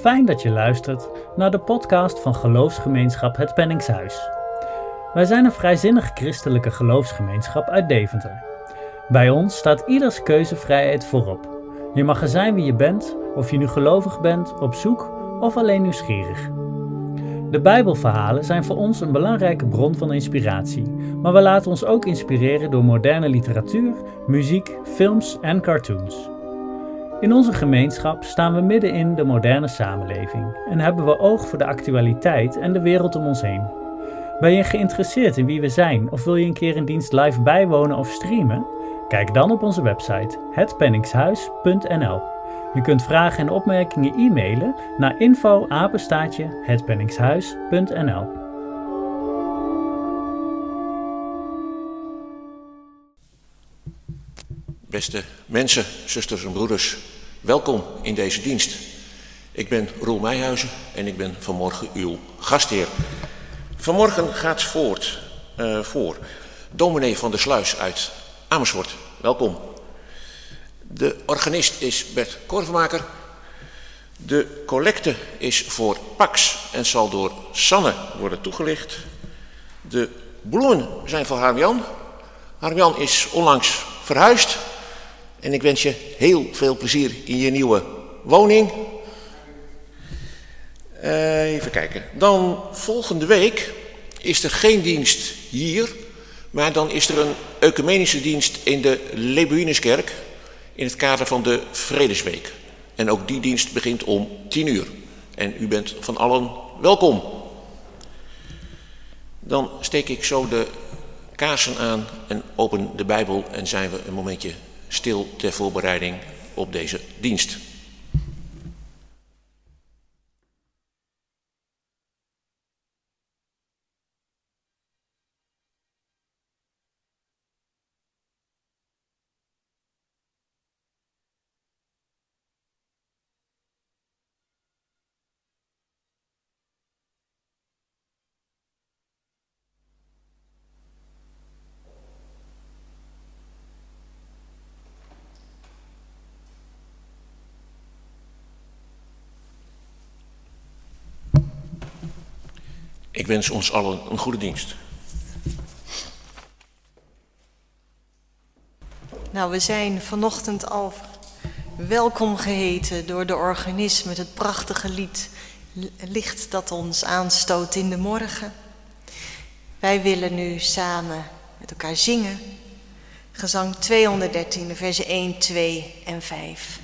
fijn dat je luistert naar de podcast van geloofsgemeenschap Het Penningshuis. Wij zijn een vrijzinnig christelijke geloofsgemeenschap uit Deventer. Bij ons staat ieders keuzevrijheid voorop. Je mag er zijn wie je bent, of je nu gelovig bent, op zoek of alleen nieuwsgierig. De Bijbelverhalen zijn voor ons een belangrijke bron van inspiratie, maar we laten ons ook inspireren door moderne literatuur, muziek, films en cartoons. In onze gemeenschap staan we midden in de moderne samenleving en hebben we oog voor de actualiteit en de wereld om ons heen. Ben je geïnteresseerd in wie we zijn of wil je een keer een dienst live bijwonen of streamen? Kijk dan op onze website hetpenningshuis.nl. Je kunt vragen en opmerkingen e-mailen naar info@hetpenningshuis.nl. Beste mensen, zusters en broeders, welkom in deze dienst. Ik ben Roel Meijhuizen en ik ben vanmorgen uw gastheer. Vanmorgen gaat voor dominee van der Sluis uit Amersfoort. Welkom. De organist is Bert Korvenmaker. De collecte is voor Pax en zal door Sanne worden toegelicht. De bloemen zijn voor Harm-Jan. Harm-Jan is onlangs verhuisd. En ik wens je heel veel plezier in je nieuwe woning. Even kijken. Dan volgende week is er geen dienst hier. Maar dan is er een ecumenische dienst in de Lebuinuskerk. In het kader van de Vredesweek. En ook die dienst begint om 10:00. En u bent van allen welkom. Dan steek ik zo de kaarsen aan en open de Bijbel en zijn we een momentje stil ter voorbereiding op deze dienst. Ik wens ons allen een goede dienst. Nou, we zijn vanochtend al welkom geheten door de organist met het prachtige lied Licht dat ons aanstoot in de morgen. Wij willen nu samen met elkaar zingen. Gezang 213, versen 1, 2 en 5.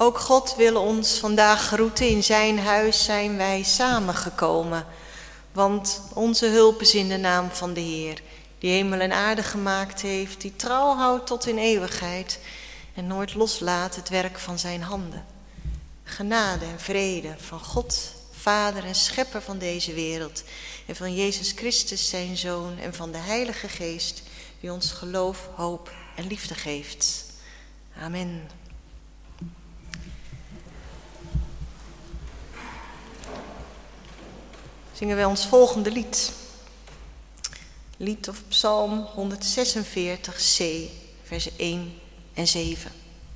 Ook God wil ons vandaag groeten. In zijn huis zijn wij samengekomen. Want onze hulp is in de naam van de Heer, die hemel en aarde gemaakt heeft, die trouw houdt tot in eeuwigheid en nooit loslaat het werk van zijn handen. Genade en vrede van God, Vader en Schepper van deze wereld, en van Jezus Christus, zijn Zoon, en van de Heilige Geest, die ons geloof, hoop en liefde geeft. Amen. Zingen wij ons volgende lied. Lied of Psalm 146c, versen 1 en 7.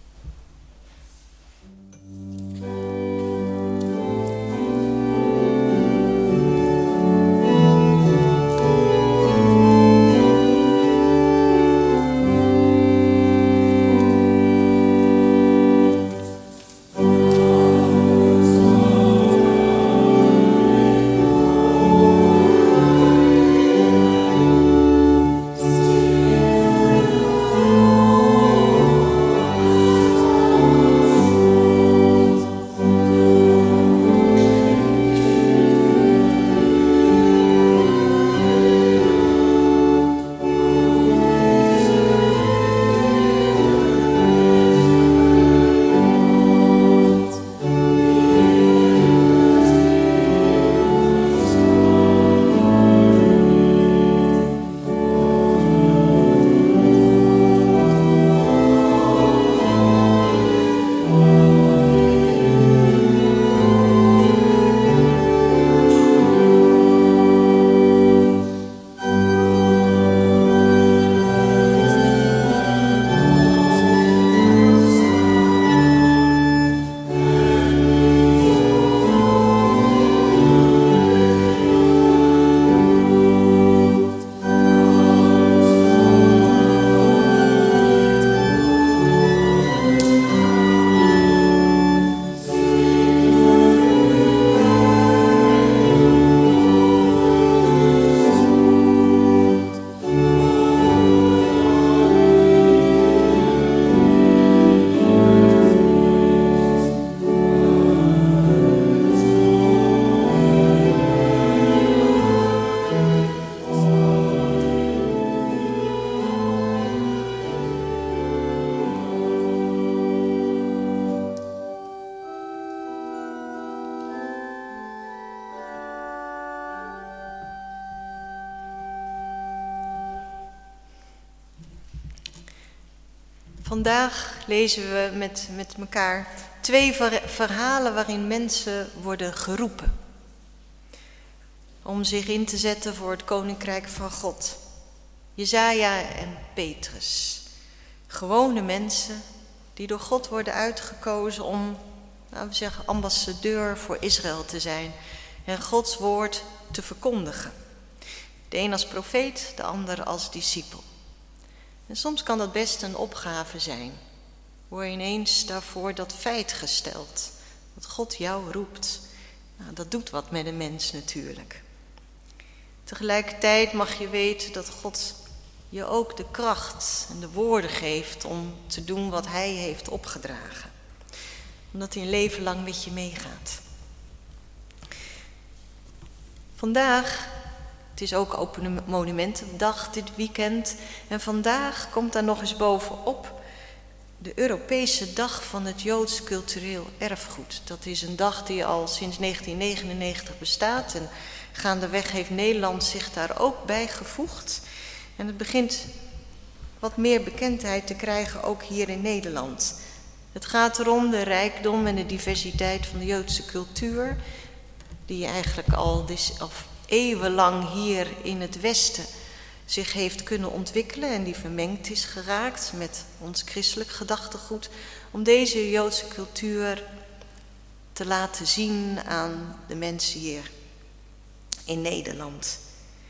Vandaag lezen we met elkaar 2 verhalen waarin mensen worden geroepen om zich in te zetten voor het Koninkrijk van God. Jesaja en Petrus. Gewone mensen die door God worden uitgekozen om, we zeggen, ambassadeur voor Israël te zijn en Gods woord te verkondigen. De een als profeet, de ander als discipel. En soms kan dat best een opgave zijn. Word je ineens daarvoor dat feit gesteld. Dat God jou roept. Nou, dat doet wat met een mens natuurlijk. Tegelijkertijd mag je weten dat God je ook de kracht en de woorden geeft om te doen wat hij heeft opgedragen. Omdat hij een leven lang met je meegaat. Vandaag, het is ook Open Monumentendag dit weekend. En vandaag komt daar nog eens bovenop de Europese Dag van het Joods Cultureel Erfgoed. Dat is een dag die al sinds 1999 bestaat. En gaandeweg heeft Nederland zich daar ook bij gevoegd. En het begint wat meer bekendheid te krijgen ook hier in Nederland. Het gaat erom de rijkdom en de diversiteit van de Joodse cultuur, die eigenlijk al eeuwenlang hier in het Westen zich heeft kunnen ontwikkelen en die vermengd is geraakt met ons christelijk gedachtegoed, om deze Joodse cultuur te laten zien aan de mensen hier in Nederland.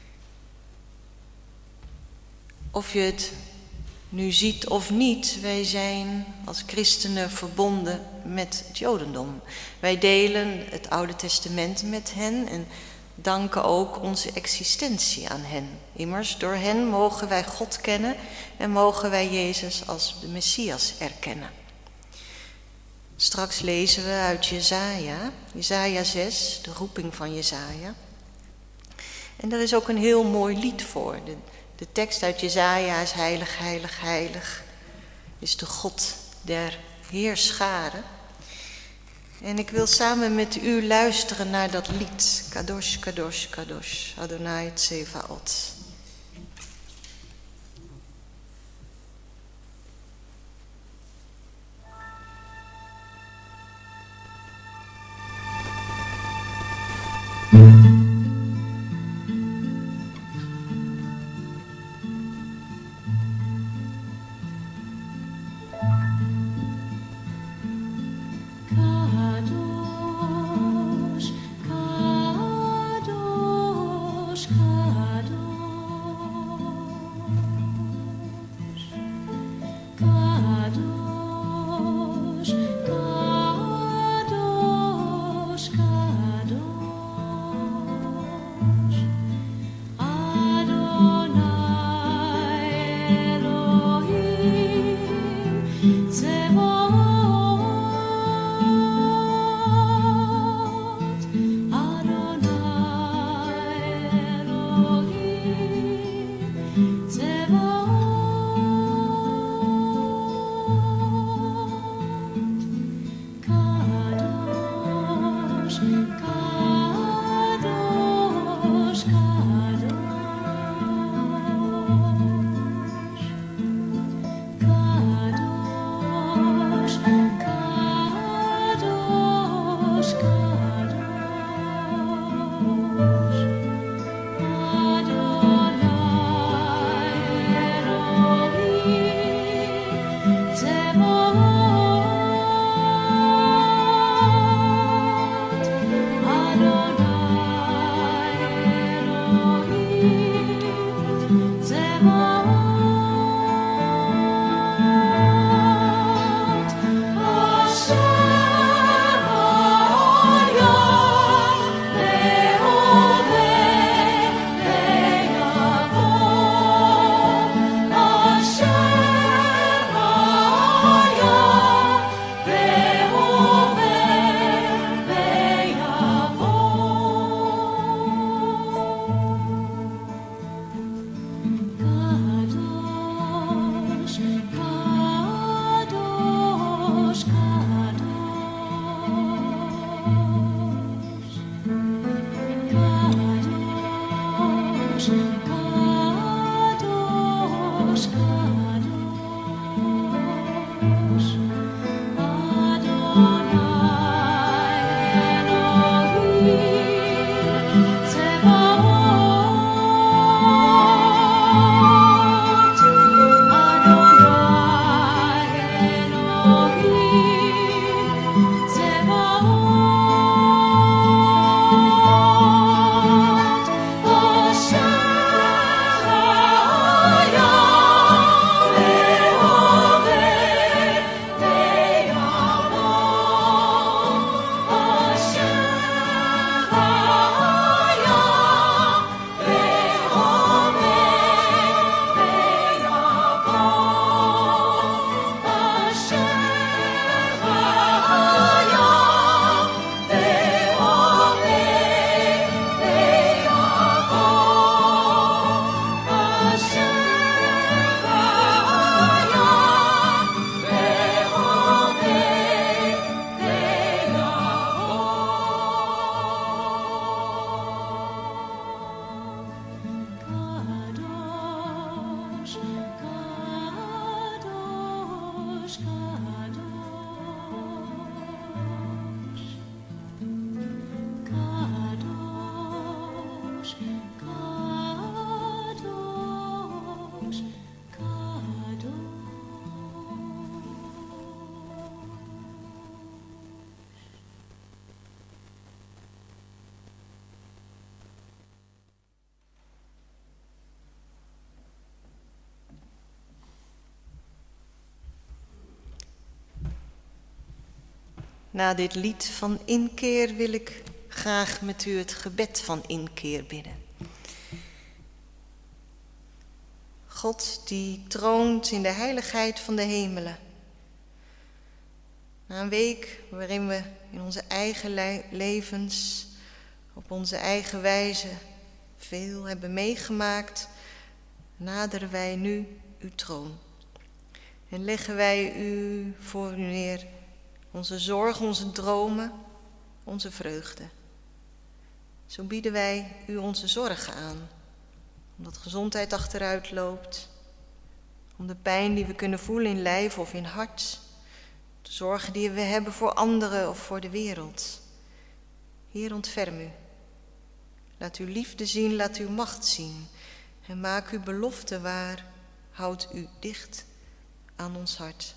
Of je het nu ziet of niet, wij zijn als christenen verbonden met het Jodendom. Wij delen het Oude Testament met hen en danken ook onze existentie aan hen. Immers, door hen mogen wij God kennen en mogen wij Jezus als de Messias erkennen. Straks lezen we uit Jesaja 6, de roeping van Jesaja. En daar is ook een heel mooi lied voor. De tekst uit Jesaja is heilig, heilig, heilig. Is de God der heerscharen. En ik wil samen met u luisteren naar dat lied. Kadosh, Kadosh, Kadosh, Adonai Tsevaot. Na dit lied van inkeer wil ik graag met u het gebed van inkeer bidden. God die troont in de heiligheid van de hemelen. Na een week waarin we in onze eigen levens, op onze eigen wijze veel hebben meegemaakt, naderen wij nu uw troon. En leggen wij u voor u neer, onze zorgen, onze dromen, onze vreugde. Zo bieden wij u onze zorgen aan, omdat gezondheid achteruit loopt, om de pijn die we kunnen voelen in lijf of in hart, de zorgen die we hebben voor anderen of voor de wereld. Heer, ontferm u. Laat uw liefde zien, laat uw macht zien en maak uw belofte waar, houd u dicht aan ons hart.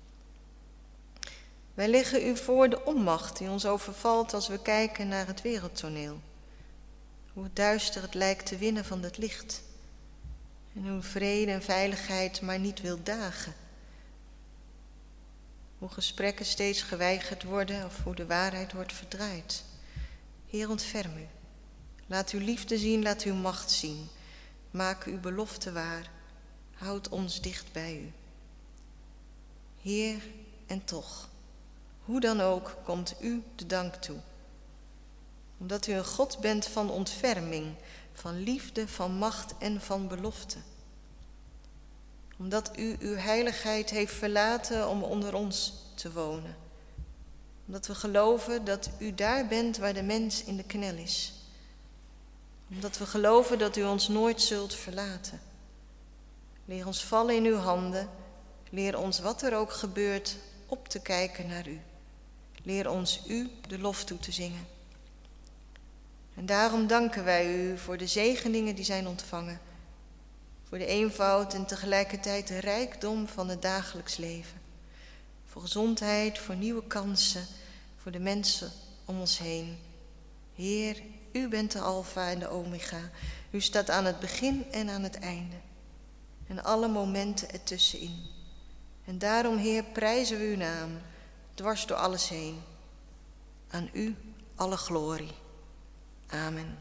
Wij leggen u voor de onmacht die ons overvalt als we kijken naar het wereldtoneel. Hoe duister het lijkt te winnen van het licht. En hoe vrede en veiligheid maar niet wil dagen. Hoe gesprekken steeds geweigerd worden of hoe de waarheid wordt verdraaid. Heer, ontferm u. Laat uw liefde zien, laat uw macht zien. Maak uw belofte waar. Houd ons dicht bij u. Heer, en toch, hoe dan ook, komt u de dank toe. Omdat u een God bent van ontferming, van liefde, van macht en van belofte. Omdat u uw heiligheid heeft verlaten om onder ons te wonen. Omdat we geloven dat u daar bent waar de mens in de knel is. Omdat we geloven dat u ons nooit zult verlaten. Leer ons vallen in uw handen. Leer ons wat er ook gebeurt op te kijken naar u. Leer ons u de lof toe te zingen. En daarom danken wij u voor de zegeningen die zijn ontvangen. Voor de eenvoud en tegelijkertijd de rijkdom van het dagelijks leven. Voor gezondheid, voor nieuwe kansen, voor de mensen om ons heen. Heer, u bent de Alfa en de Omega. U staat aan het begin en aan het einde. En alle momenten ertussenin. En daarom, Heer, prijzen we uw naam, dwars door alles heen. Aan u alle glorie. Amen.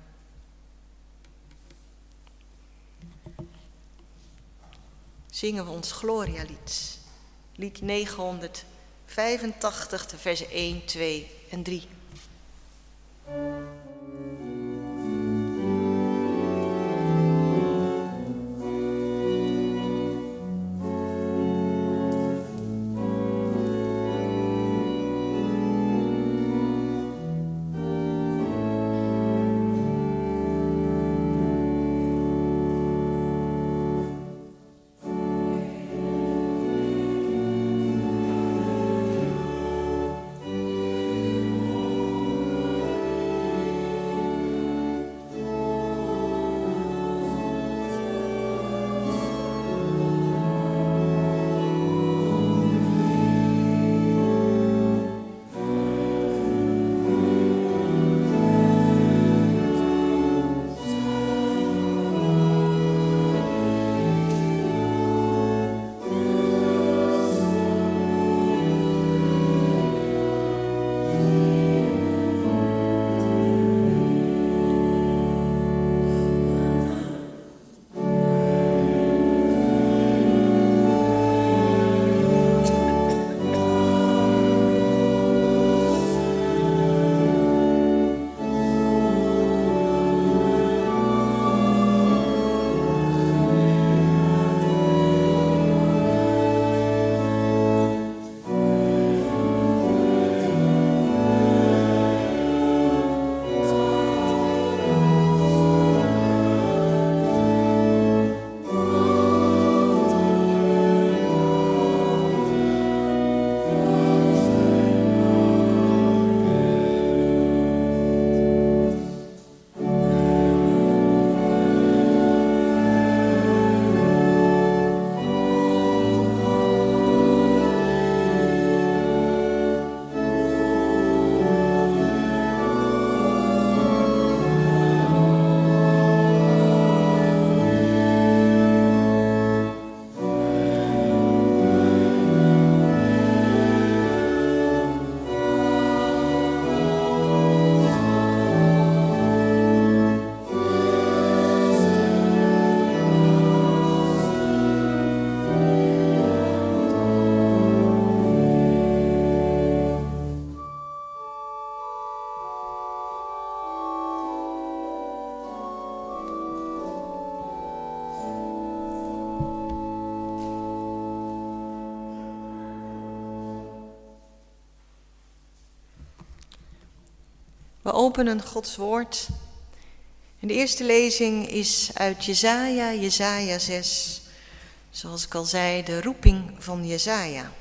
Zingen we ons Gloria-lied. Lied 985, de versen 1, 2 en 3. O We openen Gods woord. En de eerste lezing is uit Jesaja 6. Zoals ik al zei, de roeping van Jesaja.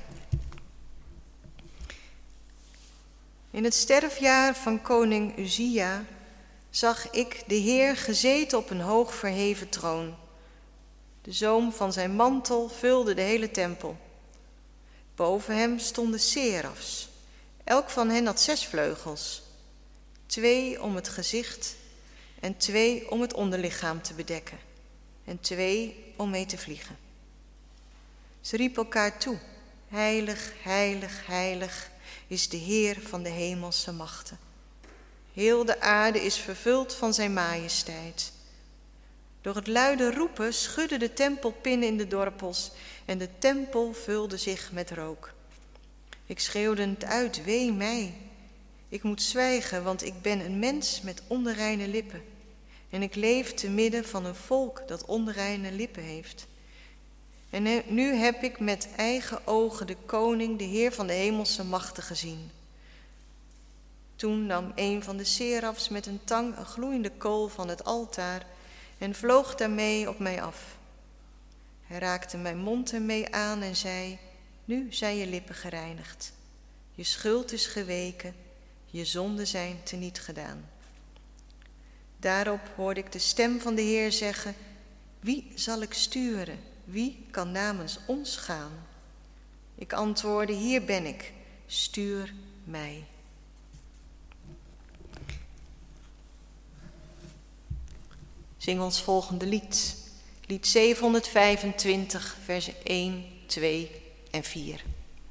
In het sterfjaar van koning Uzia zag ik de Heer gezeten op een hoog verheven troon. De zoom van zijn mantel vulde de hele tempel. Boven hem stonden serafs. Elk van hen had 6 vleugels. 2 om het gezicht en 2 om het onderlichaam te bedekken. En 2 om mee te vliegen. Ze riepen elkaar toe. Heilig, heilig, heilig is de Heer van de hemelse machten. Heel de aarde is vervuld van zijn majesteit. Door het luide roepen schudden de tempelpinnen in de dorpels en de tempel vulde zich met rook. Ik schreeuwde het uit, wee mij. Ik moet zwijgen, want ik ben een mens met onreine lippen. En ik leef te midden van een volk dat onreine lippen heeft. En nu heb ik met eigen ogen de koning, de Heer van de hemelse machten gezien. Toen nam een van de serafs met een tang een gloeiende kool van het altaar en vloog daarmee op mij af. Hij raakte mijn mond ermee aan en zei, nu zijn je lippen gereinigd. Je schuld is geweken, je zonden zijn teniet gedaan. Daarop hoorde ik de stem van de Heer zeggen, wie zal ik sturen? Wie kan namens ons gaan? Ik antwoordde, hier ben ik, stuur mij. Zing ons volgende lied. Lied 725, versen 1, 2 en 4.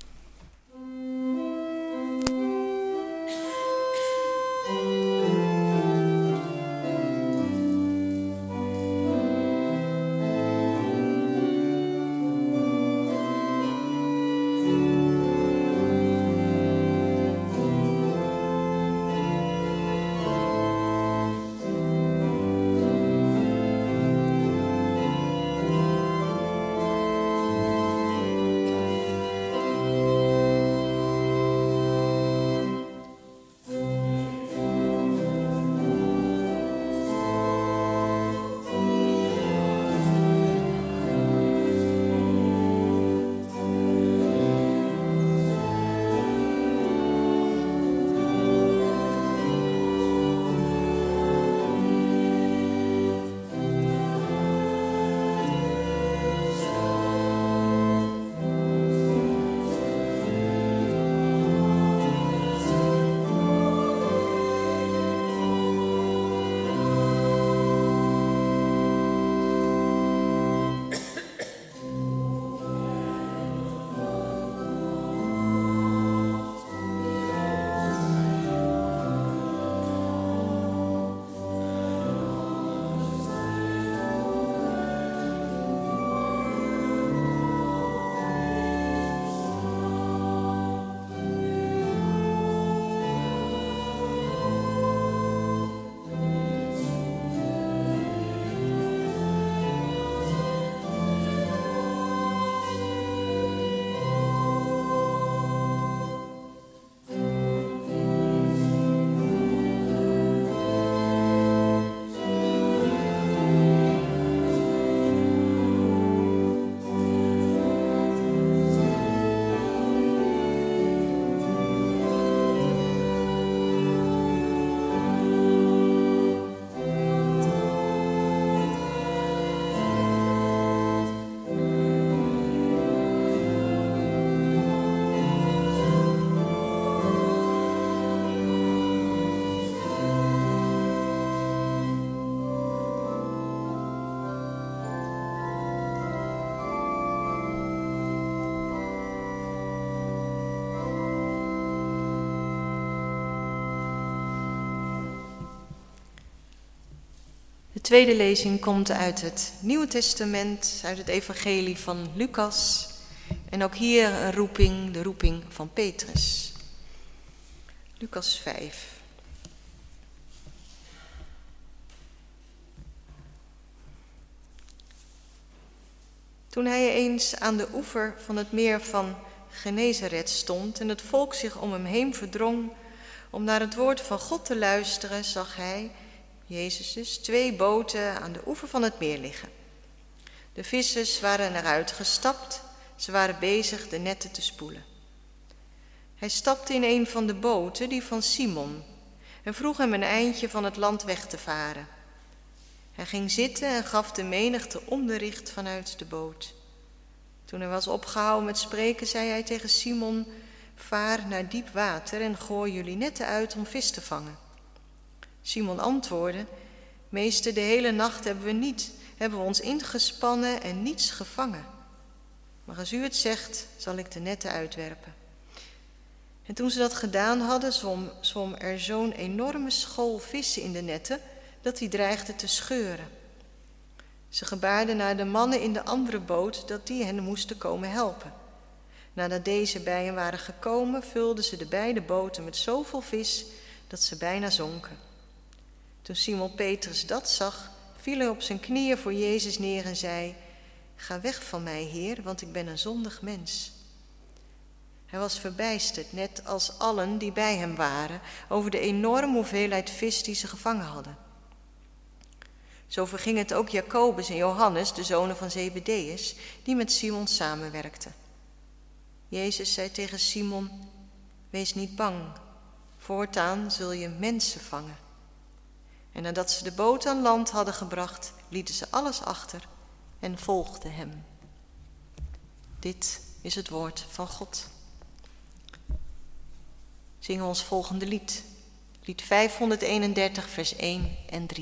De tweede lezing komt uit het Nieuwe Testament, uit het evangelie van Lucas. En ook hier een roeping, de roeping van Petrus. Lucas 5. Toen hij eens aan de oever van het meer van Genezaret stond en het volk zich om hem heen verdrong, Om naar het woord van God te luisteren zag hij, Jezus dus, 2 boten aan de oever van het meer liggen. De vissers waren eruit gestapt, ze waren bezig de netten te spoelen. Hij stapte in een van de boten, die van Simon, en vroeg hem een eindje van het land weg te varen. Hij ging zitten en gaf de menigte onderricht vanuit de boot. Toen hij was opgehouden met spreken, zei hij tegen Simon: vaar naar diep water en gooi jullie netten uit om vis te vangen. Simon antwoordde: meester, de hele nacht hebben we ons ingespannen en niets gevangen. Maar als u het zegt, zal ik de netten uitwerpen. En toen ze dat gedaan hadden, zwom er zo'n enorme school vissen in de netten, dat die dreigde te scheuren. Ze gebaarden naar de mannen in de andere boot dat die hen moesten komen helpen. Nadat deze bij hen waren gekomen, vulden ze de beide boten met zoveel vis dat ze bijna zonken. Toen Simon Petrus dat zag, viel hij op zijn knieën voor Jezus neer en zei: ga weg van mij, Heer, want ik ben een zondig mens. Hij was verbijsterd, net als allen die bij hem waren, over de enorme hoeveelheid vis die ze gevangen hadden. Zo verging het ook Jacobus en Johannes, de zonen van Zebedeus, die met Simon samenwerkten. Jezus zei tegen Simon: wees niet bang, voortaan zul je mensen vangen. En nadat ze de boot aan land hadden gebracht, lieten ze alles achter en volgden hem. Dit is het woord van God. Zingen we ons volgende lied. Lied 531, vers 1 en 3.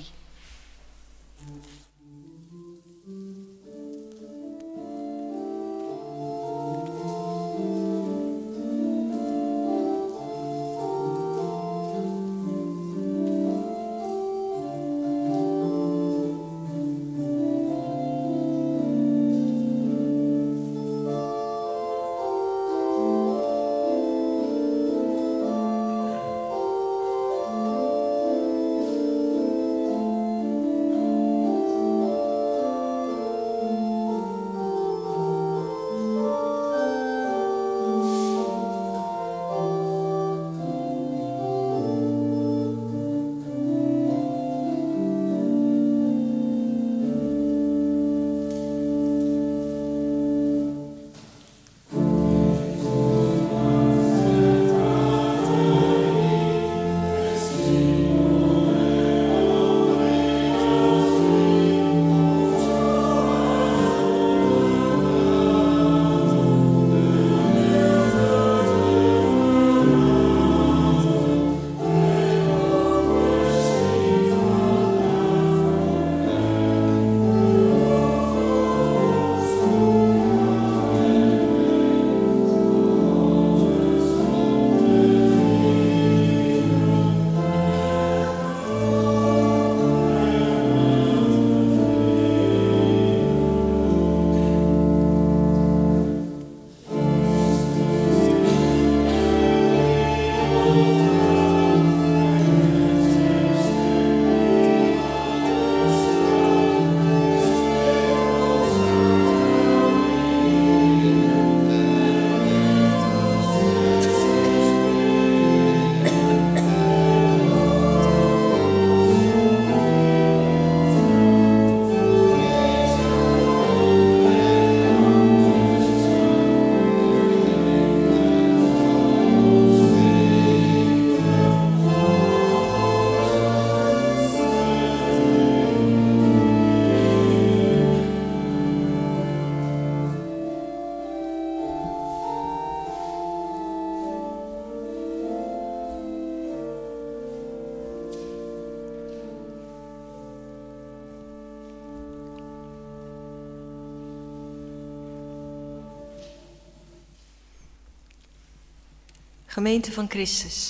Gemeente van Christus.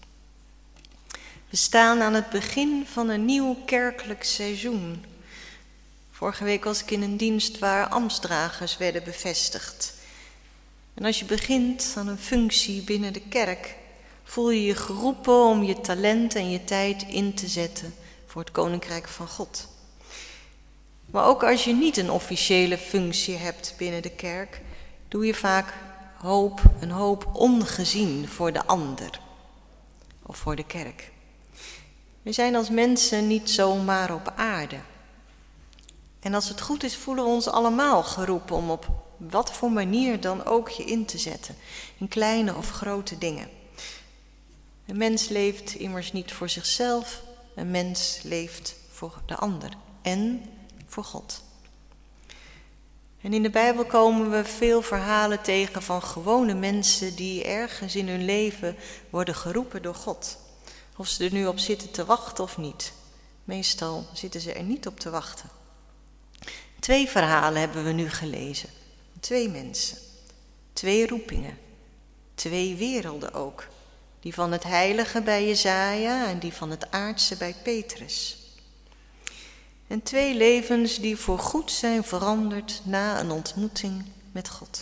We staan aan het begin van een nieuw kerkelijk seizoen. Vorige week was ik in een dienst waar ambtsdragers werden bevestigd. En als je begint aan een functie binnen de kerk, voel je je geroepen om je talent en je tijd in te zetten voor het Koninkrijk van God. Maar ook als je niet een officiële functie hebt binnen de kerk, doe je vaak een hoop ongezien voor de ander. of voor de kerk. We zijn als mensen niet zomaar op aarde. En als het goed is, voelen we ons allemaal geroepen om op wat voor manier dan ook je in te zetten. In kleine of grote dingen. Een mens leeft immers niet voor zichzelf. Een mens leeft voor de ander en voor God. En in de Bijbel komen we veel verhalen tegen van gewone mensen die ergens in hun leven worden geroepen door God. Of ze er nu op zitten te wachten of niet. Meestal zitten ze er niet op te wachten. 2 verhalen hebben we nu gelezen. 2 mensen. 2 roepingen. 2 werelden ook. Die van het heilige bij Jesaja en die van het aardse bij Petrus. En 2 levens die voorgoed zijn veranderd na een ontmoeting met God.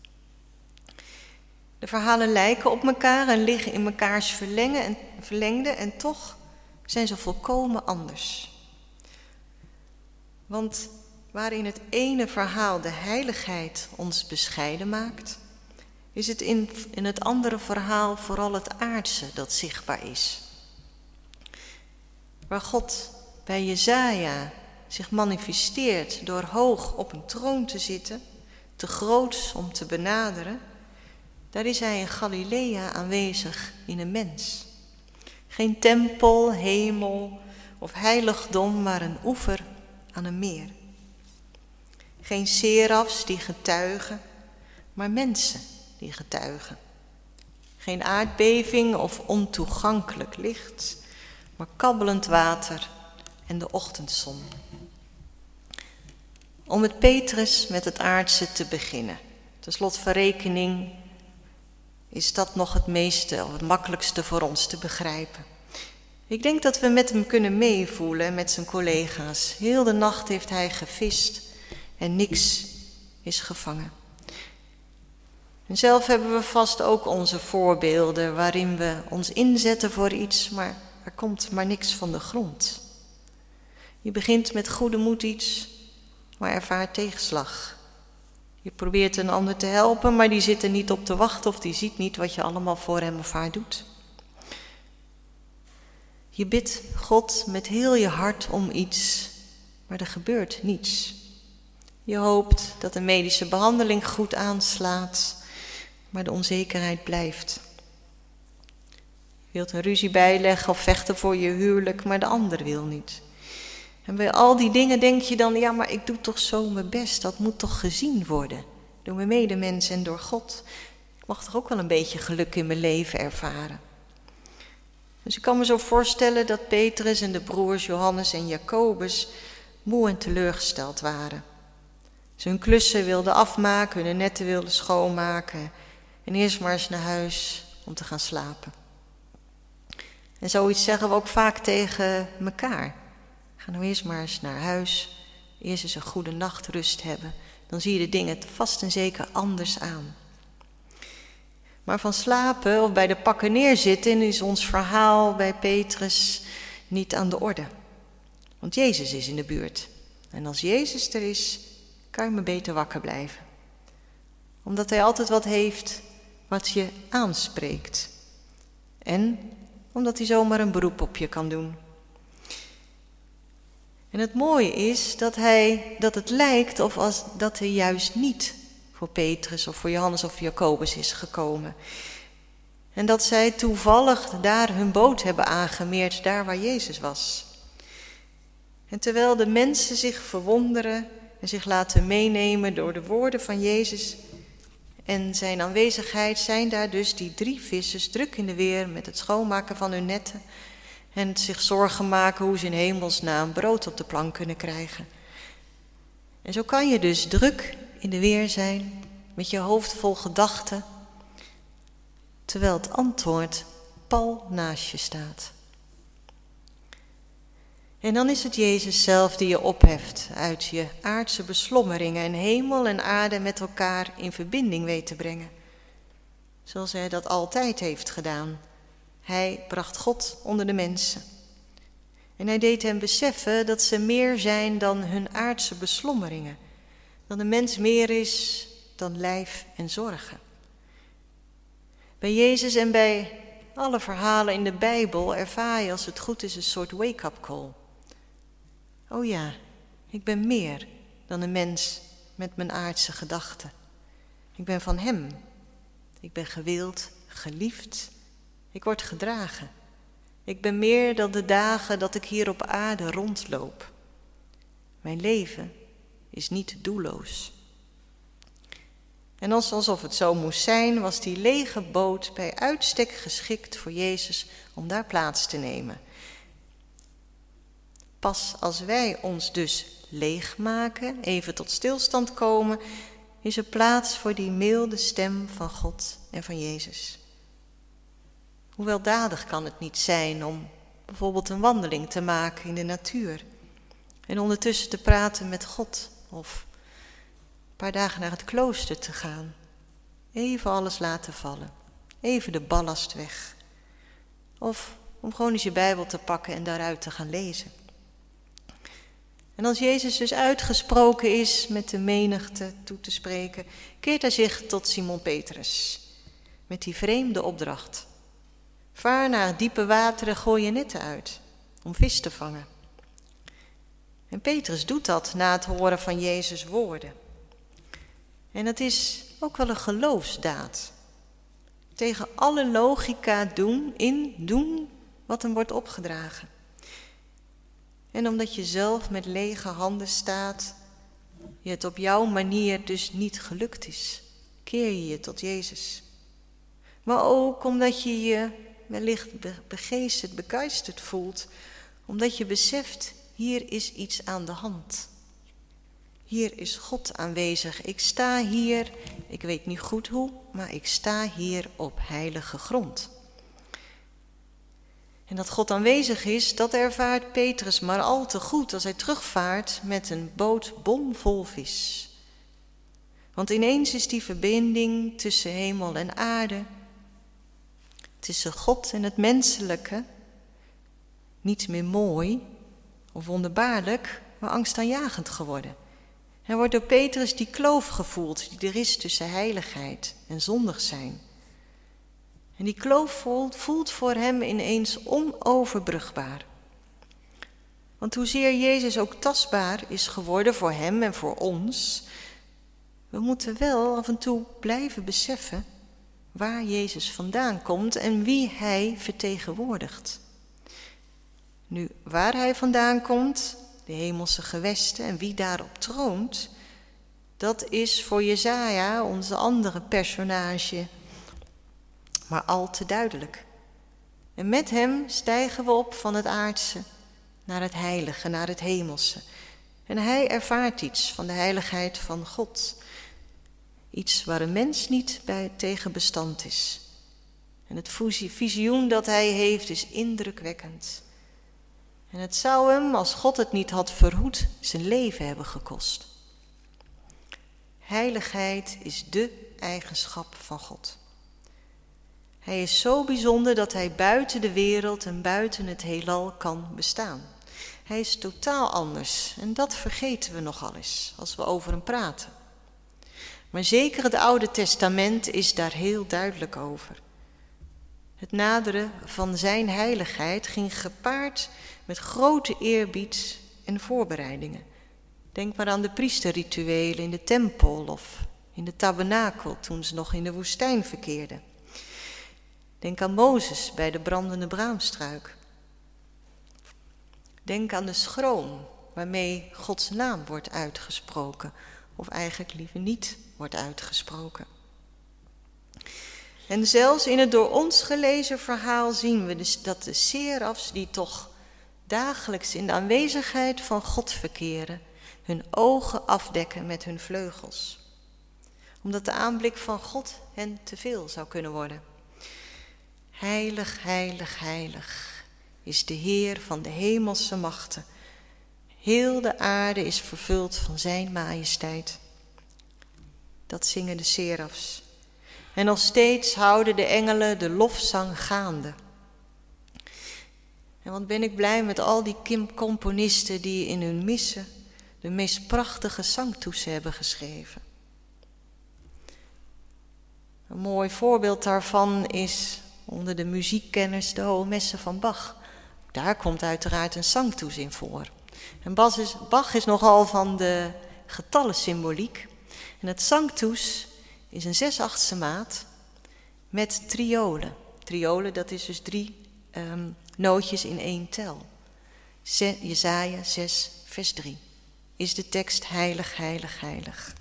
De verhalen lijken op elkaar en liggen in mekaars verlengde en toch zijn ze volkomen anders. Want waar in het ene verhaal de heiligheid ons bescheiden maakt, is het in het andere verhaal vooral het aardse dat zichtbaar is. Waar God bij Jesaja zich manifesteert door hoog op een troon te zitten, te groot om te benaderen, daar is hij in Galilea aanwezig in een mens. Geen tempel, hemel of heiligdom, maar een oever aan een meer. Geen serafs die getuigen, maar mensen die getuigen. Geen aardbeving of ontoegankelijk licht, maar kabbelend water en de ochtendzon. Om met Petrus met het aardse te beginnen. Ten slot van rekening is dat nog het meeste of het makkelijkste voor ons te begrijpen. Ik denk dat we met hem kunnen meevoelen met zijn collega's. Heel de nacht heeft hij gevist en niks is gevangen. En zelf hebben we vast ook onze voorbeelden waarin we ons inzetten voor iets, maar er komt maar niks van de grond. Je begint met goede moed iets, maar ervaart tegenslag. Je probeert een ander te helpen, maar die zit er niet op te wachten of die ziet niet wat je allemaal voor hem of haar doet. Je bidt God met heel je hart om iets, maar er gebeurt niets. Je hoopt dat de medische behandeling goed aanslaat, maar de onzekerheid blijft. Je wilt een ruzie bijleggen of vechten voor je huwelijk, maar de ander wil niet. En bij al die dingen denk je dan, ja, maar ik doe toch zo mijn best. Dat moet toch gezien worden door mijn medemensen en door God. Ik mag toch ook wel een beetje geluk in mijn leven ervaren. Dus ik kan me zo voorstellen dat Petrus en de broers Johannes en Jacobus moe en teleurgesteld waren. Ze hun klussen wilden afmaken, hun netten wilden schoonmaken en eerst maar eens naar huis om te gaan slapen. En zoiets zeggen we ook vaak tegen elkaar. Ga nou eerst maar eens naar huis, eerst eens een goede nachtrust hebben. Dan zie je de dingen vast en zeker anders aan. Maar van slapen of bij de pakken neerzitten is ons verhaal bij Petrus niet aan de orde. Want Jezus is in de buurt. En als Jezus er is, kan je maar beter wakker blijven. Omdat hij altijd wat heeft wat je aanspreekt. En omdat hij zomaar een beroep op je kan doen. En het mooie is dat het lijkt of dat hij juist niet voor Petrus of voor Johannes of Jacobus is gekomen. En dat zij toevallig daar hun boot hebben aangemeerd, daar waar Jezus was. En terwijl de mensen zich verwonderen en zich laten meenemen door de woorden van Jezus en zijn aanwezigheid, zijn daar dus die 3 vissers druk in de weer met het schoonmaken van hun netten en zich zorgen maken hoe ze in hemelsnaam brood op de plank kunnen krijgen. En zo kan je dus druk in de weer zijn, met je hoofd vol gedachten, terwijl het antwoord pal naast je staat. En dan is het Jezus zelf die je opheft uit je aardse beslommeringen en hemel en aarde met elkaar in verbinding weet te brengen. Zoals hij dat altijd heeft gedaan. Hij bracht God onder de mensen. En hij deed hen beseffen dat ze meer zijn dan hun aardse beslommeringen. Dat de mens meer is dan lijf en zorgen. Bij Jezus en bij alle verhalen in de Bijbel ervaar je als het goed is een soort wake-up call. Oh ja, ik ben meer dan een mens met mijn aardse gedachten. Ik ben van Hem. Ik ben gewild, geliefd. Ik word gedragen. Ik ben meer dan de dagen dat ik hier op aarde rondloop. Mijn leven is niet doelloos. En alsof het zo moest zijn, was die lege boot bij uitstek geschikt voor Jezus om daar plaats te nemen. Pas als wij ons dus leegmaken, even tot stilstand komen, is er plaats voor die milde stem van God en van Jezus. Hoe weldadig kan het niet zijn om bijvoorbeeld een wandeling te maken in de natuur en ondertussen te praten met God of een paar dagen naar het klooster te gaan. Even alles laten vallen, even de ballast weg. Of om gewoon eens je Bijbel te pakken en daaruit te gaan lezen. En als Jezus dus uitgesproken is met de menigte toe te spreken, keert hij zich tot Simon Petrus met die vreemde opdracht. Vaar naar diepe wateren, gooi je netten uit om vis te vangen. En Petrus doet dat na het horen van Jezus' woorden. En het is ook wel een geloofsdaad. Tegen alle logica doen wat hem wordt opgedragen. En omdat je zelf met lege handen staat, je het op jouw manier dus niet gelukt is, keer je je tot Jezus. Maar ook omdat je je wellicht begeesterd, begeisterd voelt, omdat je beseft, hier is iets aan de hand. Hier is God aanwezig. Ik sta hier, ik weet niet goed hoe, maar ik sta hier op heilige grond. En dat God aanwezig is, dat ervaart Petrus maar al te goed als hij terugvaart met een boot bomvol vis. Want ineens is die verbinding tussen hemel en aarde, tussen God en het menselijke, niet meer mooi of wonderbaarlijk, maar angstaanjagend geworden. Er wordt door Petrus die kloof gevoeld die er is tussen heiligheid en zondig zijn. En die kloof voelt voor hem ineens onoverbrugbaar. Want hoezeer Jezus ook tastbaar is geworden voor hem en voor ons, we moeten wel af en toe blijven beseffen waar Jezus vandaan komt en wie hij vertegenwoordigt. Nu, waar hij vandaan komt, de hemelse gewesten en wie daarop troont, dat is voor Jesaja, onze andere personage, maar al te duidelijk. En met hem stijgen we op van het aardse naar het heilige, naar het hemelse. En hij ervaart iets van de heiligheid van God. Iets waar een mens niet tegen bestand is. En het visioen dat hij heeft is indrukwekkend. En het zou hem, als God het niet had verhoed, zijn leven hebben gekost. Heiligheid is dé eigenschap van God. Hij is zo bijzonder dat hij buiten de wereld en buiten het heelal kan bestaan. Hij is totaal anders en dat vergeten we nogal eens als we over hem praten. Maar zeker het Oude Testament is daar heel duidelijk over. Het naderen van zijn heiligheid ging gepaard met grote eerbied en voorbereidingen. Denk maar aan de priesterrituelen in de tempel of in de tabernakel toen ze nog in de woestijn verkeerden. Denk aan Mozes bij de brandende braamstruik. Denk aan de schroom waarmee Gods naam wordt uitgesproken, of eigenlijk liever niet wordt uitgesproken. En zelfs in het door ons gelezen verhaal zien we dus dat de serafs die toch dagelijks in de aanwezigheid van God verkeren, hun ogen afdekken met hun vleugels. Omdat de aanblik van God hen te veel zou kunnen worden. Heilig, heilig, heilig is de Heer van de hemelse machten. Heel de aarde is vervuld van zijn majesteit. Dat zingen de serafs. En nog steeds houden de engelen de lofzang gaande. En wat ben ik blij met al die componisten die in hun missen de meest prachtige zangtoetsen hebben geschreven. Een mooi voorbeeld daarvan is onder de muziekkenners de Hohe Messen van Bach. Daar komt uiteraard een sanctus in voor. En Bach is nogal van de getallensymboliek. En het sanctus is een 6/8 maat met triolen. Triolen, dat is dus 3 nootjes in 1 tel. Jesaja 6, vers 3 is de tekst heilig, heilig, heilig.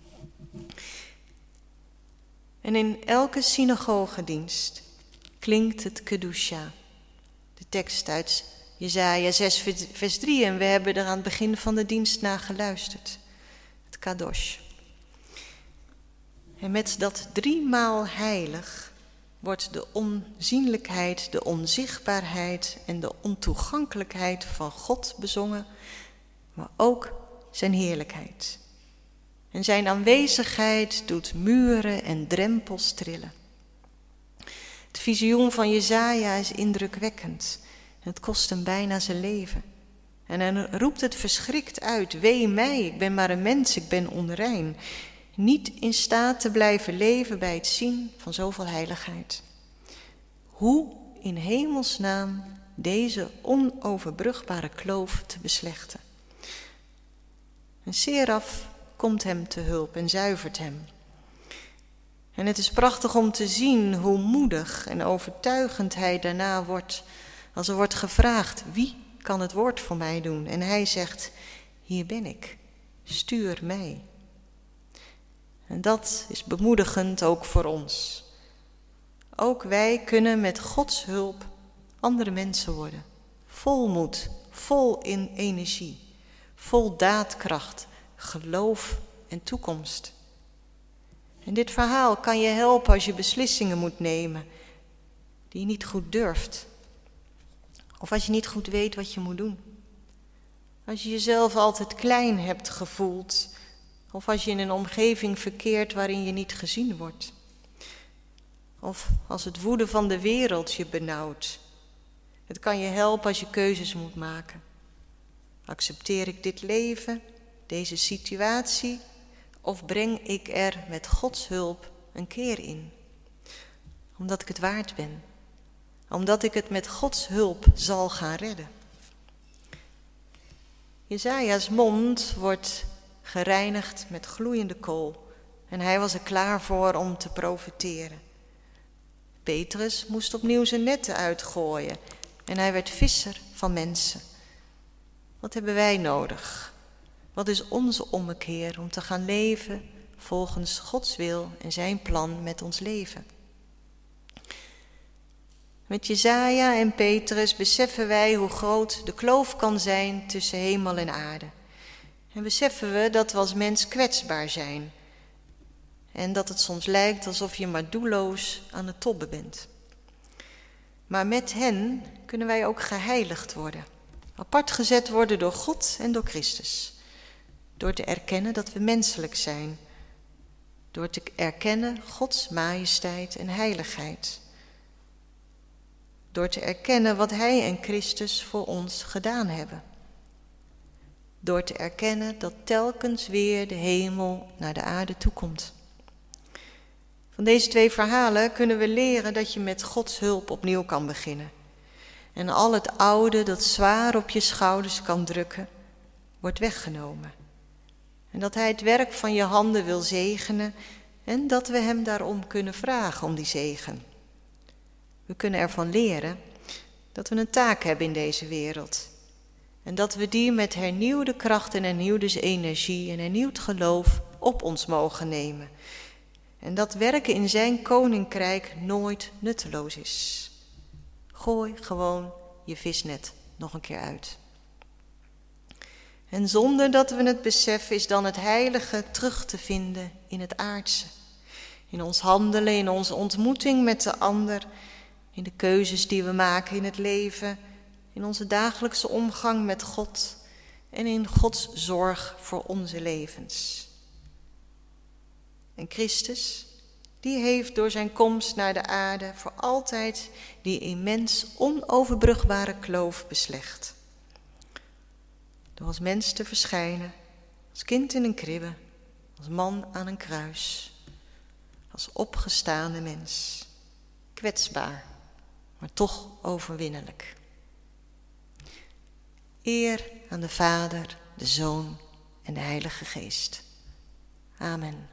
En in elke synagogedienst klinkt het Kedusha, de tekst uit Jesaja 6, vers 3. En we hebben er aan het begin van de dienst naar geluisterd. Het Kadosh. En met dat 3 maal heilig wordt de onzienlijkheid, de onzichtbaarheid en de ontoegankelijkheid van God bezongen, maar ook zijn heerlijkheid. En zijn aanwezigheid doet muren en drempels trillen. Het visioen van Jesaja is indrukwekkend. Het kost hem bijna zijn leven. En hij roept het verschrikt uit. Wee mij, ik ben maar een mens, ik ben onrein. Niet in staat te blijven leven bij het zien van zoveel heiligheid. Hoe in hemelsnaam deze onoverbrugbare kloof te beslechten. Een seraf komt hem te hulp en zuivert hem. En het is prachtig om te zien hoe moedig en overtuigend hij daarna wordt. Als er wordt gevraagd, wie kan het woord voor mij doen? En hij zegt, hier ben ik, stuur mij. En dat is bemoedigend ook voor ons. Ook wij kunnen met Gods hulp andere mensen worden. Vol moed, vol in energie, vol daadkracht, geloof en toekomst. En dit verhaal kan je helpen als je beslissingen moet nemen die je niet goed durft. Of als je niet goed weet wat je moet doen. Als je jezelf altijd klein hebt gevoeld. Of als je in een omgeving verkeert waarin je niet gezien wordt. Of als het woede van de wereld je benauwt. Het kan je helpen als je keuzes moet maken. Accepteer ik dit leven, deze situatie, of breng ik er met Gods hulp een keer in? Omdat ik het waard ben. Omdat ik het met Gods hulp zal gaan redden. Jesaja's mond wordt gereinigd met gloeiende kool. En hij was er klaar voor om te profiteren. Petrus moest opnieuw zijn netten uitgooien. En hij werd visser van mensen. Wat hebben wij nodig? Wat is onze ommekeer om te gaan leven volgens Gods wil en zijn plan met ons leven? Met Jesaja en Petrus beseffen wij hoe groot de kloof kan zijn tussen hemel en aarde. En beseffen we dat we als mens kwetsbaar zijn. En dat het soms lijkt alsof je maar doelloos aan het tobben bent. Maar met hen kunnen wij ook geheiligd worden. Apart gezet worden door God en door Christus. Door te erkennen dat we menselijk zijn. Door te erkennen Gods majesteit en heiligheid. Door te erkennen wat Hij en Christus voor ons gedaan hebben. Door te erkennen dat telkens weer de hemel naar de aarde toekomt. Van deze 2 verhalen kunnen we leren dat je met Gods hulp opnieuw kan beginnen. En al het oude dat zwaar op je schouders kan drukken, wordt weggenomen. En dat Hij het werk van je handen wil zegenen en dat we Hem daarom kunnen vragen om die zegen. We kunnen ervan leren dat we een taak hebben in deze wereld. En dat we die met hernieuwde kracht en hernieuwde energie en hernieuwd geloof op ons mogen nemen. En dat werken in zijn koninkrijk nooit nutteloos is. Gooi gewoon je visnet nog een keer uit. En zonder dat we het beseffen is dan het heilige terug te vinden in het aardse. In ons handelen, in onze ontmoeting met de ander, in de keuzes die we maken in het leven, in onze dagelijkse omgang met God en in Gods zorg voor onze levens. En Christus, die heeft door zijn komst naar de aarde voor altijd die immens onoverbrugbare kloof beslecht. Door als mens te verschijnen, als kind in een kribbe, als man aan een kruis, als opgestane mens, kwetsbaar, maar toch overwinnelijk. Eer aan de Vader, de Zoon en de Heilige Geest. Amen.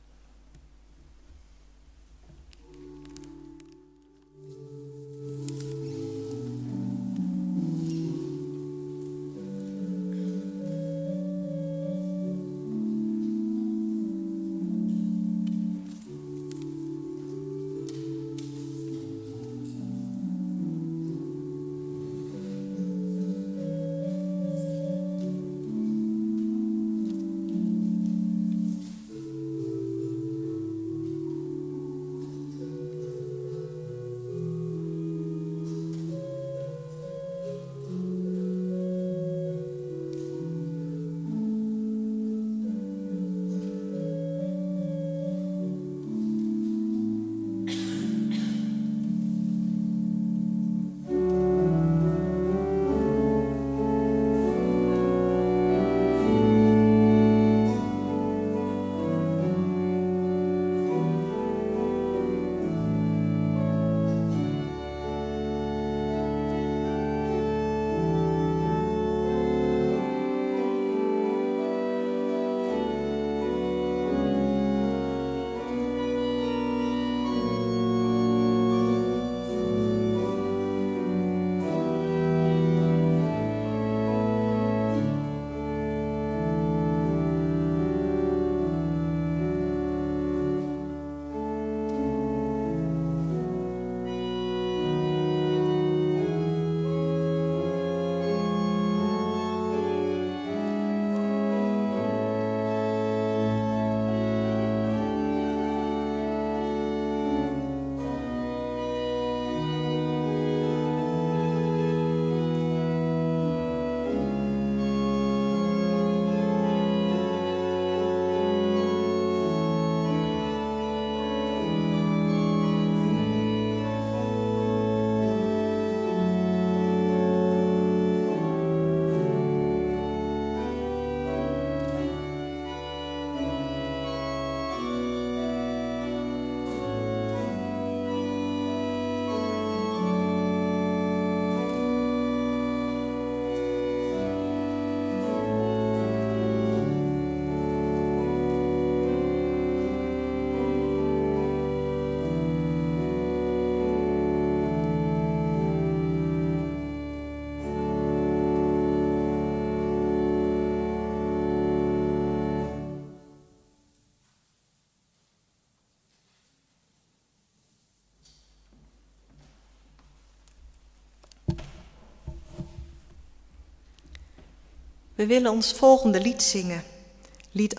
We willen ons volgende lied zingen. Lied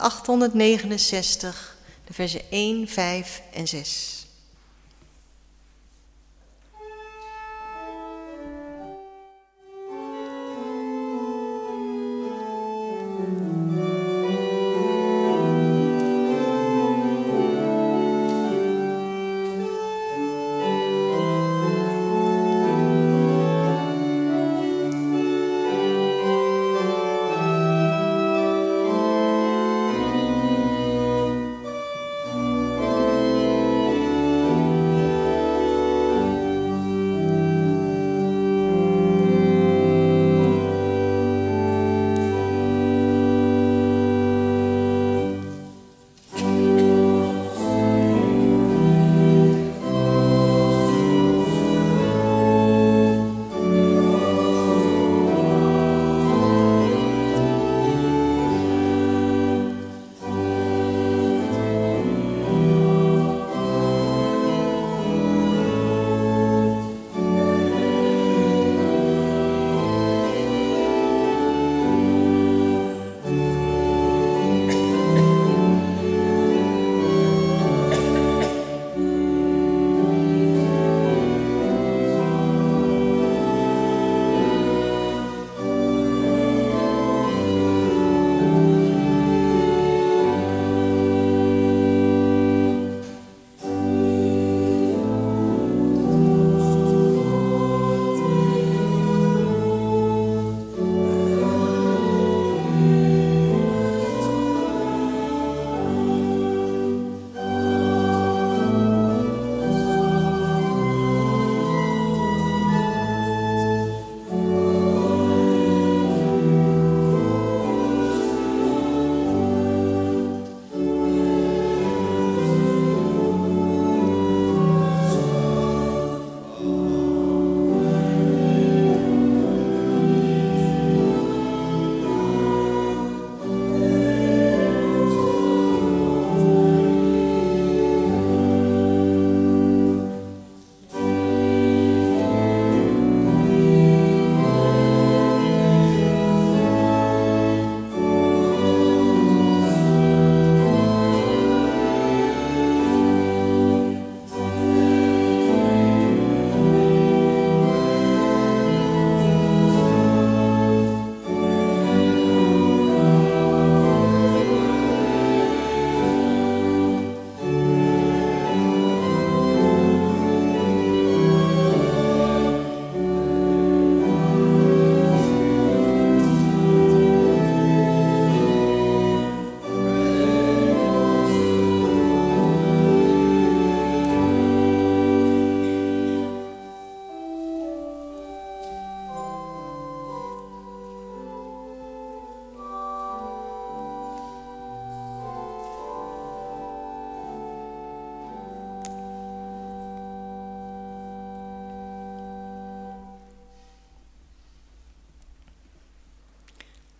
869, de versen 1, 5 en 6.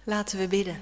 Laten we bidden.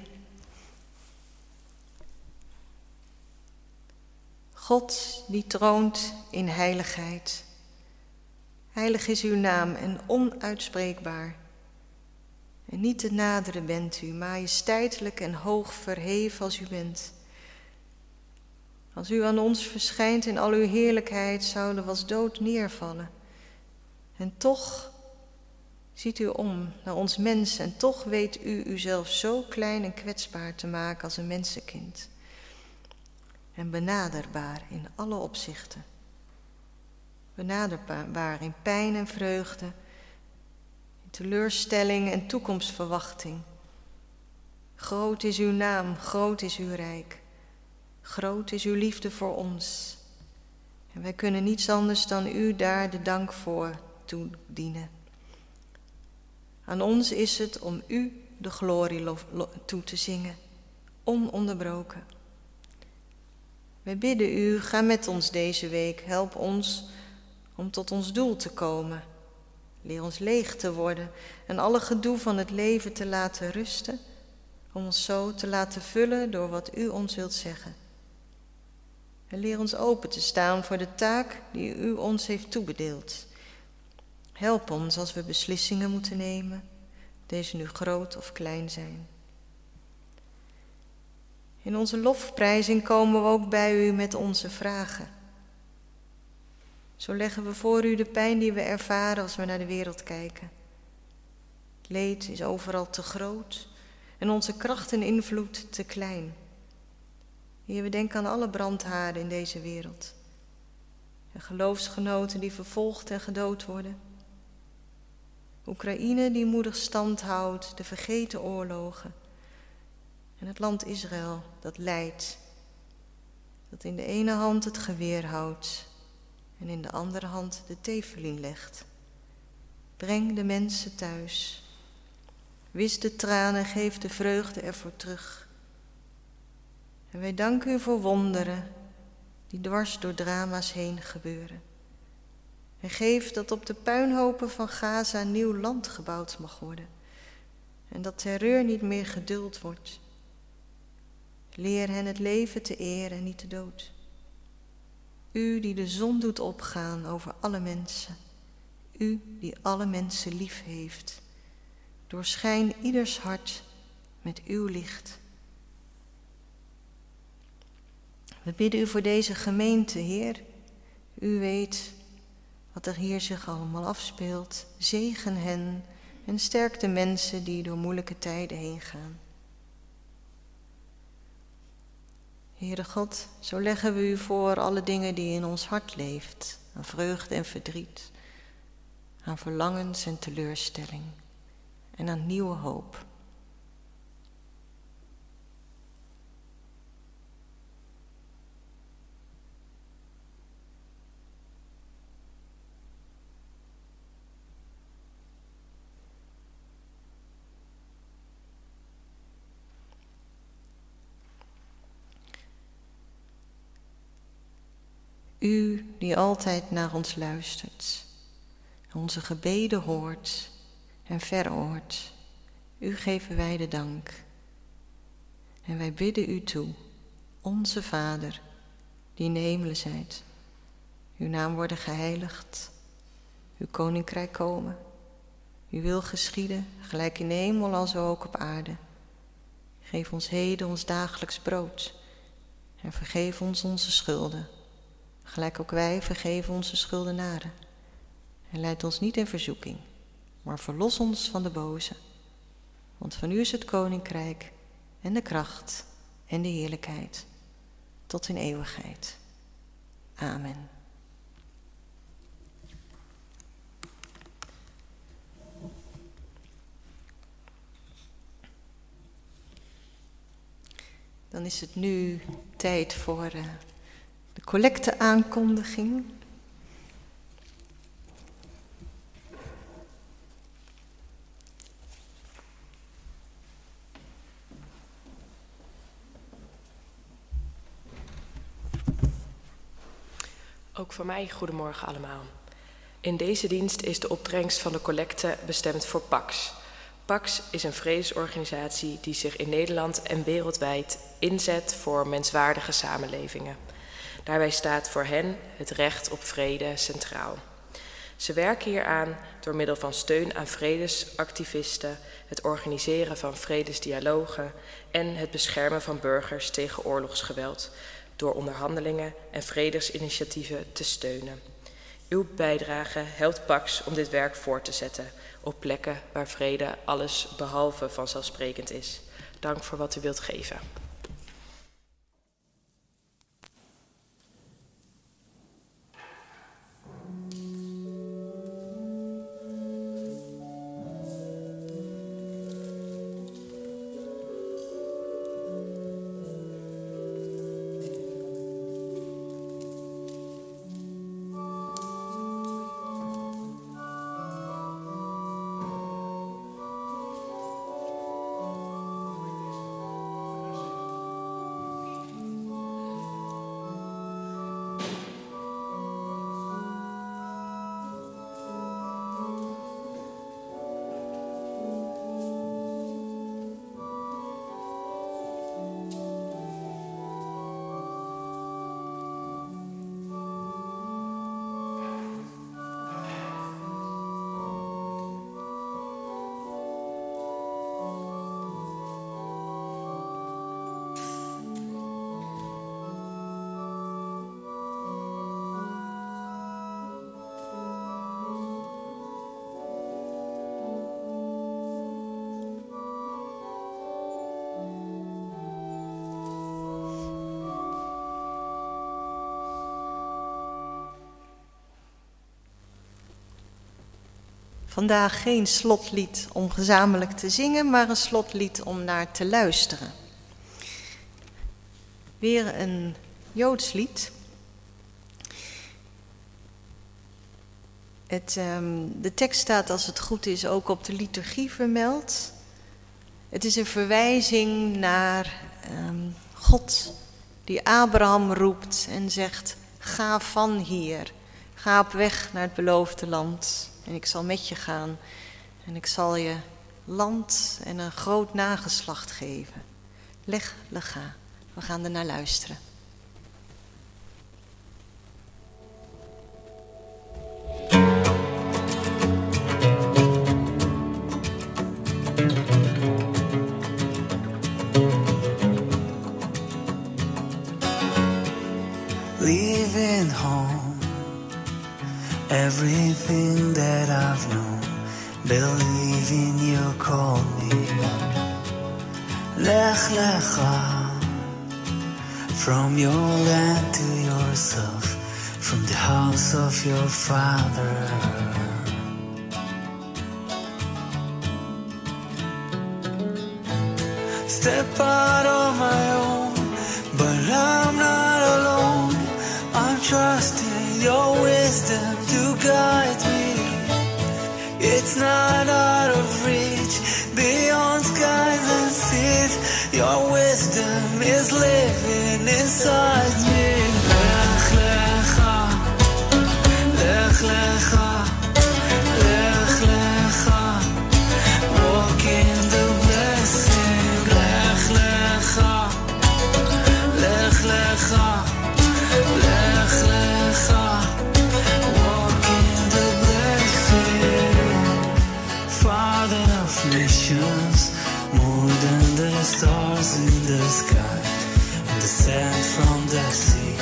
God die troont in heiligheid. Heilig is uw naam en onuitspreekbaar. En niet te naderen bent u, majesteitelijk en hoog verheven als u bent. Als u aan ons verschijnt in al uw heerlijkheid, zouden we als dood neervallen. En toch ziet u om naar ons mensen en toch weet u uzelf zo klein en kwetsbaar te maken als een mensenkind. En benaderbaar in alle opzichten. Benaderbaar in pijn en vreugde, in teleurstelling en toekomstverwachting. Groot is uw naam, groot is uw rijk. Groot is uw liefde voor ons. En wij kunnen niets anders dan u daar de dank voor toedienen. Aan ons is het om u de glorie toe te zingen, ononderbroken. Wij bidden u, ga met ons deze week, help ons om tot ons doel te komen. Leer ons leeg te worden en alle gedoe van het leven te laten rusten, om ons zo te laten vullen door wat u ons wilt zeggen. En leer ons open te staan voor de taak die u ons heeft toebedeeld. Help ons als we beslissingen moeten nemen, deze nu groot of klein zijn. In onze lofprijzing komen we ook bij u met onze vragen. Zo leggen we voor u de pijn die we ervaren als we naar de wereld kijken. Het leed is overal te groot en onze kracht en invloed te klein. Heer, we denken aan alle brandhaarden in deze wereld. En geloofsgenoten die vervolgd en gedood worden. Oekraïne die moedig stand houdt, de vergeten oorlogen. En het land Israël dat lijdt. Dat in de ene hand het geweer houdt en in de andere hand de tefelien legt. Breng de mensen thuis. Wis de tranen, geef de vreugde ervoor terug. En wij danken u voor wonderen die dwars door drama's heen gebeuren. En geef dat op de puinhopen van Gaza nieuw land gebouwd mag worden. En dat terreur niet meer geduld wordt. Leer hen het leven te eren en niet de dood. U die de zon doet opgaan over alle mensen. U die alle mensen lief heeft. Doorschijn ieders hart met uw licht. We bidden u voor deze gemeente, Heer. U weet wat er hier zich allemaal afspeelt. Zegen hen en sterk de mensen die door moeilijke tijden heen gaan. Heere God, zo leggen we u voor alle dingen die in ons hart leeft, aan vreugde en verdriet, aan verlangens en teleurstelling en aan nieuwe hoop. U die altijd naar ons luistert, onze gebeden hoort en veroort, u geven wij de dank. En wij bidden u toe, onze Vader, die in de hemelen zijt. Uw naam worden geheiligd, uw koninkrijk komen, uw wil geschieden, gelijk in de hemel als ook op aarde. Geef ons heden ons dagelijks brood en vergeef ons onze schulden. Gelijk ook wij vergeven onze schuldenaren. En leid ons niet in verzoeking, maar verlos ons van de boze. Want van u is het koninkrijk en de kracht en de heerlijkheid tot in eeuwigheid. Amen. Dan is het nu tijd voor de collecteaankondiging. Ook voor mij goedemorgen allemaal. In deze dienst is de opbrengst van de collecte bestemd voor PAX, PAX is een vredesorganisatie die zich in Nederland en wereldwijd inzet voor menswaardige samenlevingen. Daarbij staat voor hen het recht op vrede centraal. Ze werken hieraan door middel van steun aan vredesactivisten, het organiseren van vredesdialogen en het beschermen van burgers tegen oorlogsgeweld, door onderhandelingen en vredesinitiatieven te steunen. Uw bijdrage helpt PAX om dit werk voort te zetten op plekken waar vrede alles behalve vanzelfsprekend is. Dank voor wat u wilt geven. Vandaag geen slotlied om gezamenlijk te zingen, maar een slotlied om naar te luisteren. Weer een Joods lied. De tekst staat, als het goed is, ook op de liturgie vermeld. Het is een verwijzing naar God die Abraham roept en zegt: ga van hier, ga op weg naar het beloofde land. En ik zal met je gaan en ik zal je land en een groot nageslacht geven. Leg lega, we gaan er naar luisteren. Leaving home, everything that I've known, believing you call me. Lech lecha, from your land to yourself, from the house of your father. Step out on my own, but I'm not alone. I'm trusting your wisdom to guide me. It's not out of reach, beyond skies and seas. Your wisdom is living inside me. Lech lecha, lech lecha, lech lecha. Walk in the blessing. Lech lecha, lech lecha. Lech lecha, walk in the blessing. Father of nations, more than the stars in the sky, and the sand from the sea.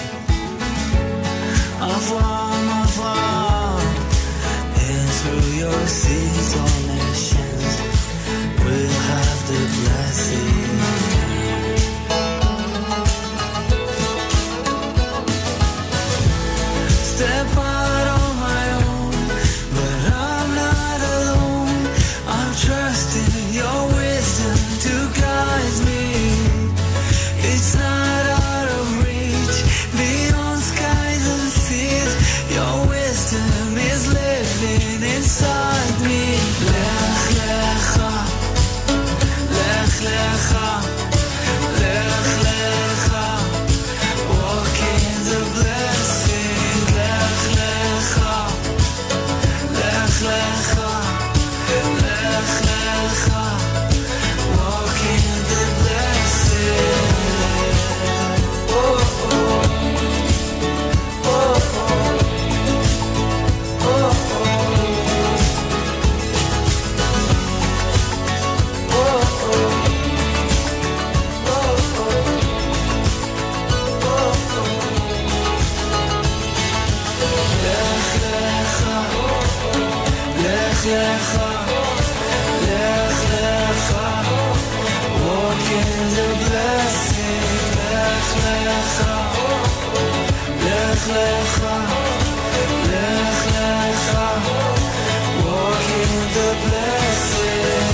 Avam, and through your seeds all nations will have the blessing. Step out on my own, but I'm not alone. I'm trusting your wisdom to guide me. It's not out of reach, beyond skies and seas. Your wisdom is living inside me. walking the blessed.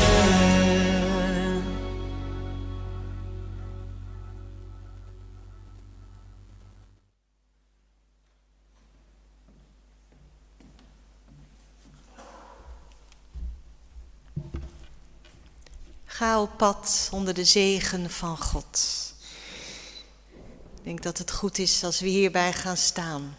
Ga op pad onder de zegen van God. Ik denk dat het goed is als we hierbij gaan staan.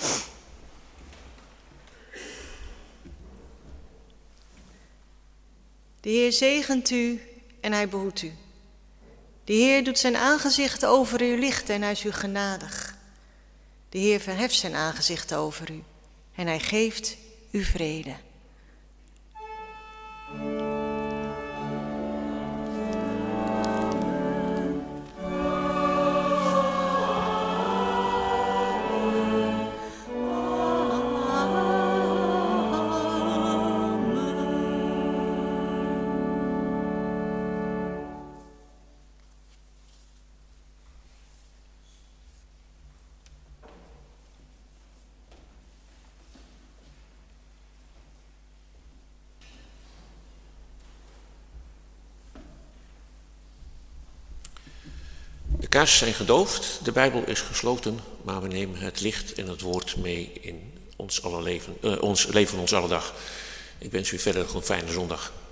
De Heer zegent u en hij behoedt u. De Heer doet zijn aangezicht over u lichten en hij is u genadig. De Heer verheft zijn aangezicht over u en hij geeft u vrede. De kaarsen zijn gedoofd, de Bijbel is gesloten, maar we nemen het licht en het woord mee in ons leven, ons alle dag. Ik wens u verder een fijne zondag.